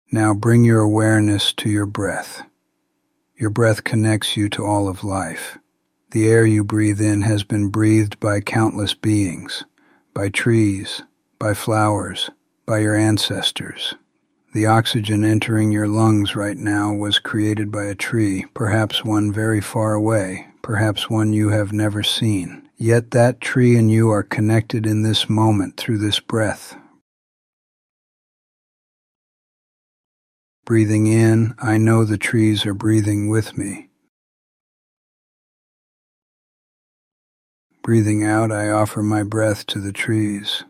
Now bring your awareness to your breath. Your breath connects you to all of life. The air you breathe in has been breathed by countless beings, by trees, by flowers, by your ancestors. The oxygen entering your lungs right now was created by a tree, perhaps one very far away, perhaps one you have never seen. Yet that tree and you are connected in this moment through this breath. Breathing in, I know the trees are breathing with me. Breathing out, I offer my breath to the trees.